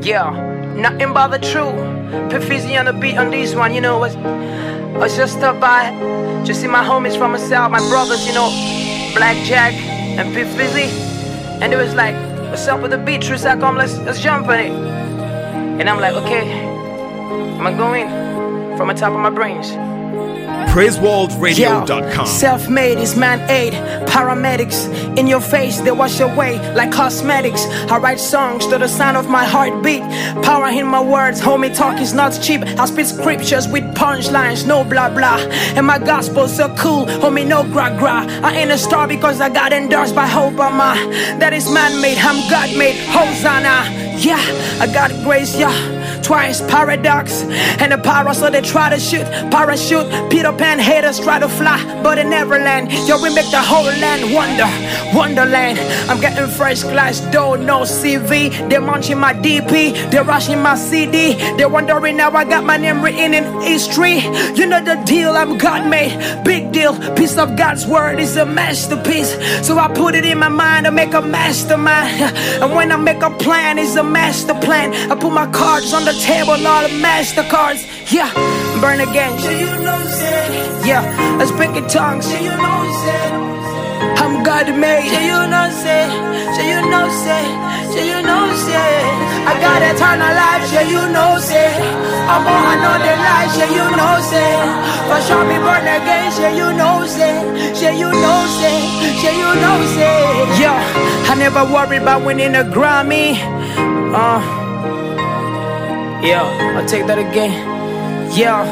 Yeah, nothing but the truth. Pifizzy on the beat on this one, you know. I was just stopped by, just see my homies from the south, my brothers, you know, Blackjack and Pifizzy. And it was like, what's up with the beat? Trusa, come, let's jump on it. And I'm like, okay, I'ma go in from the top of my brains. PraiseWorldRadio.com. Self-made is man-aid. Paramedics in your face, they wash away like cosmetics. I write songs to the sound of my heartbeat. Power in my words, homie, talk is not cheap. I spit scriptures with punchlines, no blah blah. And my gospel's so cool, homie, no gra gra. I ain't a star because I got endorsed by Obama. That is man-made, I'm God-made. Hosanna, yeah, I got grace, yeah. Twice paradox and the power, so they try to shoot parachute. Peter Pan haters try to fly, but they never land. Yo, we make the whole land wonderland. I'm getting first class dough, no CV. They're munching my DP, they're rushing my CD. They're wondering how I got my name written in history. You know the deal, I'm God made, big deal. Piece of God's word is a masterpiece, so I put it in my mind to make a mastermind. And when I make a plan, it's a master plan. I put my cards on the table, all the MasterCards. Yeah, burn again. Yeah, I speak in tongues. I'm God made. I got eternal life. I'm on another life. For sure me burn again. Yeah, I never worried about winning a Grammy. Yeah, I'll take that again. Yeah,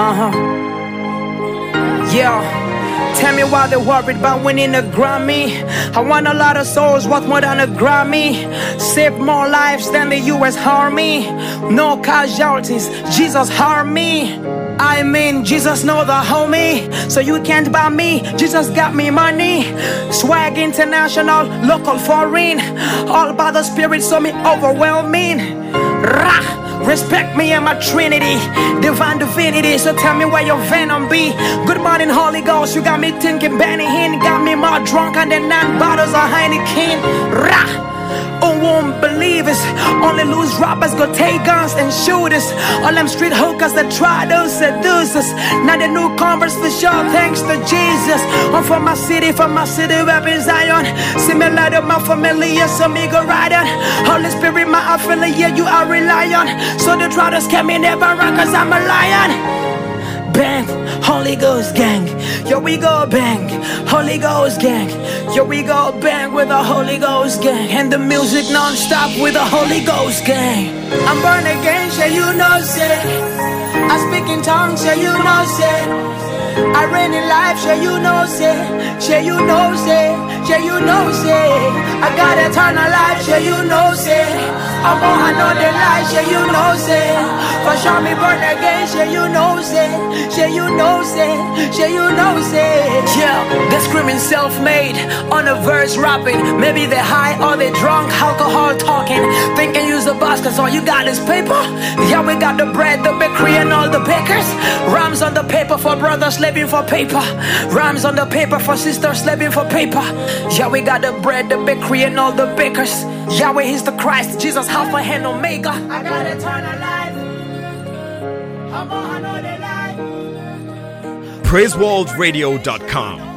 yeah. Tell me why they worried about winning a Grammy. I want a lot of souls worth more than a Grammy. Save more lives than the US Army. No casualties, Jesus harm me. I mean, Jesus know the homie, so you can't buy me. Jesus got me money. Swag international, local foreign. All by the spirit, so me overwhelming. Rah! Respect me and my Trinity, divine divinity. So tell me where your venom be. Good morning, Holy Ghost. You got me thinking Benny Hinn. Got me more drunk than 9 bottles of Heineken. Rah! Oh, won't believe us. Only loose rappers go take guns and shoot us. All them street hookers that try to seduce us. Now the newcomers for sure, thanks to Jesus. I'm from my city rapping Zion. Similar to my familiar, some ego rider. Holy Spirit, my affiliate, you are rely on. So they try to scare me, never run, cause I'm a lion. Bang, Holy Ghost gang. Yo, we go bang, Holy Ghost gang. Yo, we go bang with the Holy Ghost gang. And the music non-stop with the Holy Ghost gang. I'm born again, you know, say. I speak in tongues, you know, say. I reign in life, you know, say. You know, say. You know, say. I got eternal life, you know, say. I'm on another life, you know, say. For sure me born again, you know, say. You know, say. Yeah, they're screaming self-made on a verse rapping. Maybe they're high or they're drunk, alcohol talking. Thinking use the bus cause all you got is paper. Yeah, we got the bread, the bakery and all the bakers. Rhymes on the paper for brothers living for paper. Rhymes on the paper for sisters living for paper. Yeah, we got the bread, the bakery and all the bakers. Yahweh is the Christ, Jesus Alpha and Omega. I got eternal life. I'm on another life. PraiseWorldRadio.com.